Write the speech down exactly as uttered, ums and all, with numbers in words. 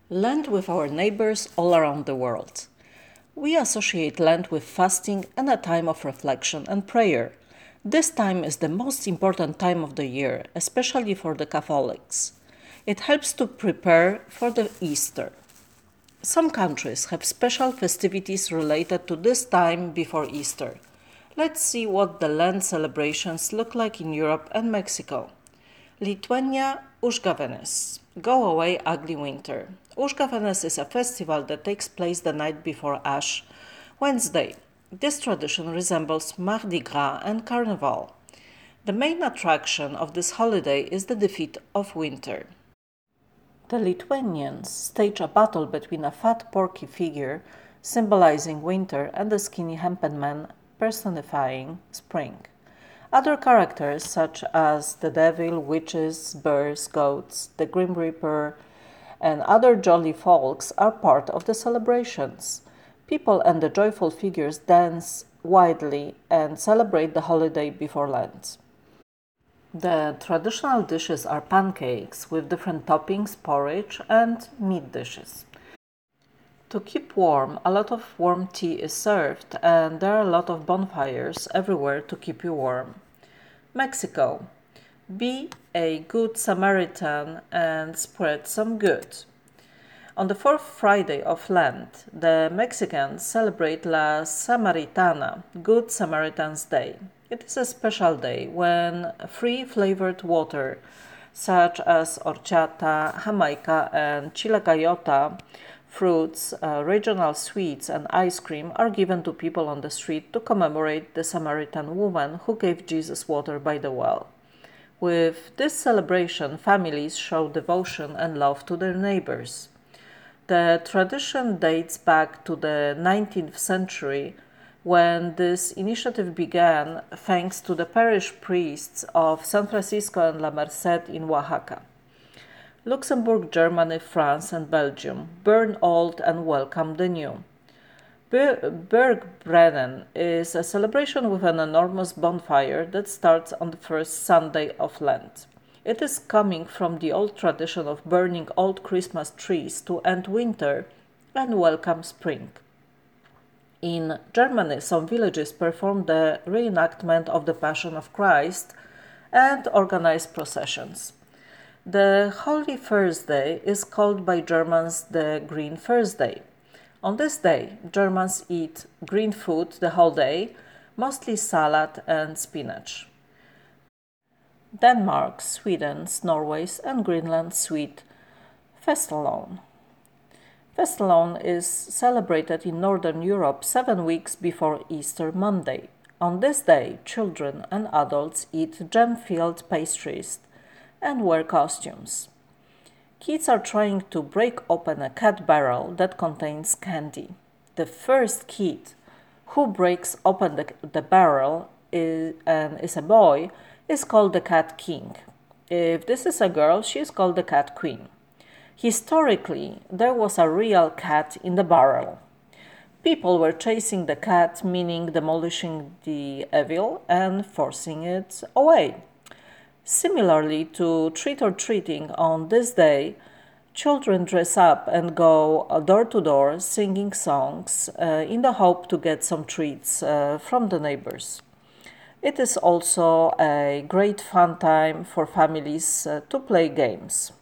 Lent with our neighbors all around the world. We associate Lent with fasting and a time of reflection and prayer. This time is the most important time of the year, especially for the Catholics. It helps to prepare for the Easter. Some countries have special festivities related to this time before Easter. Let's see what the Lent celebrations look like in Europe and Mexico. Lithuania, Užgavėnės. Go away, ugly winter. Užgavėnės is a festival that takes place the night before Ash Wednesday. This tradition resembles Mardi Gras and Carnival. The main attraction of this holiday is the defeat of winter. The Lithuanians stage a battle between a fat porky figure symbolizing winter and a skinny hempen man personifying spring. Other characters such as the devil, witches, bears, goats, the Grim Reaper, and other jolly folks are part of the celebrations. People and the joyful figures dance widely and celebrate the holiday before Lent. The traditional dishes are pancakes with different toppings, porridge, and meat dishes. To keep warm, a lot of warm tea is served, and there are a lot of bonfires everywhere to keep you warm. Mexico. Be a good Samaritan and spread some good. On the fourth Friday of Lent, the Mexicans celebrate La Samaritana, Good Samaritan's Day. It is a special day when free flavored water, such as horchata, jamaica, and chilacayota, fruits, uh, regional sweets, and ice cream are given to people on the street to commemorate the Samaritan woman who gave Jesus water by the well. With this celebration, families show devotion and love to their neighbors. The tradition dates back to the nineteenth century, when this initiative began thanks to the parish priests of San Francisco and La Merced in Oaxaca. Luxembourg, Germany, France, and Belgium burn old and welcome the new. Bergbrennen is a celebration with an enormous bonfire that starts on the first Sunday of Lent. It is coming from the old tradition of burning old Christmas trees to end winter and welcome spring. In Germany, some villages perform the reenactment of the Passion of Christ and organize processions. The Holy Thursday is called by Germans the Green Thursday. On this day, Germans eat green food the whole day, mostly salad and spinach. Denmark, Sweden, Norway, and Greenland sweet Fastelavn. Fastelavn is celebrated in Northern Europe seven weeks before Easter Monday. On this day, children and adults eat jam-filled pastries and wear costumes. Kids are trying to break open a cat barrel that contains candy. The first kid who breaks open the, the barrel is, and is a boy is called the Cat King. If this is a girl, she is called the Cat Queen. Historically, there was a real cat in the barrel. People were chasing the cat, meaning demolishing the evil and forcing it away. Similarly to trick-or-treating on this day, children dress up and go door to door singing songs uh, in the hope to get some treats uh, from the neighbors. It is also a great fun time for families uh, to play games.